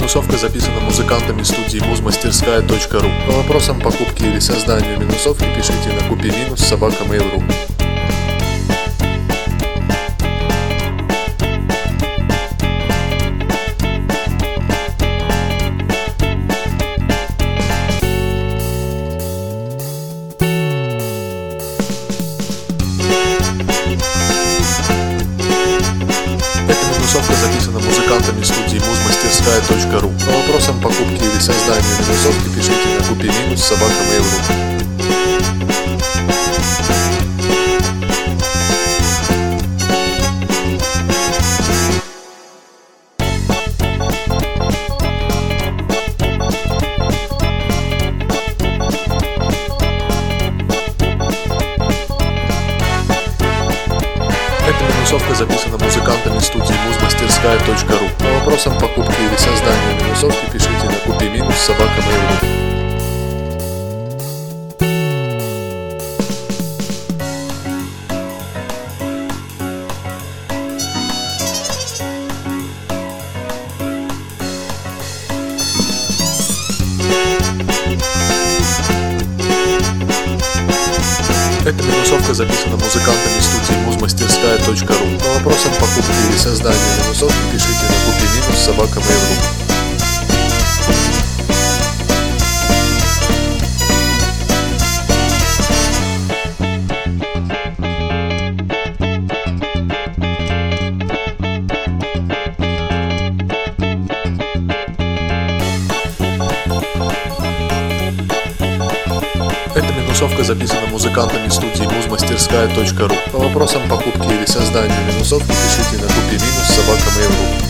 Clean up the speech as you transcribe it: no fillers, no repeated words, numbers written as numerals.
минусовка записана музыкантами студии muzmasтерская.ru. По вопросам покупки или созданию минусовки пишите на kupi-собака.mail.ru. Эта минусовка записана музыкантами студии muzmasтерская.ru. По вопросам покупки или созданию минусовки пишите на kupi-собака.mail.ru. Эта минусовка записана музыкантами студии muzmasтерская.ru. По вопросам покупки или созданию минусовки пишите на kupi-собака.mail.ru. Эта минусовка записана музыкантами студии muzmasтерская.ru. По вопросам покупки или созданию минусовки пишите на kupi-собака.mail.ru. Эта минусовка записана музыкантами студии muzmasтерская.ru. По вопросам покупки или созданию минусовки пишите на kupi-собака.mail.ru.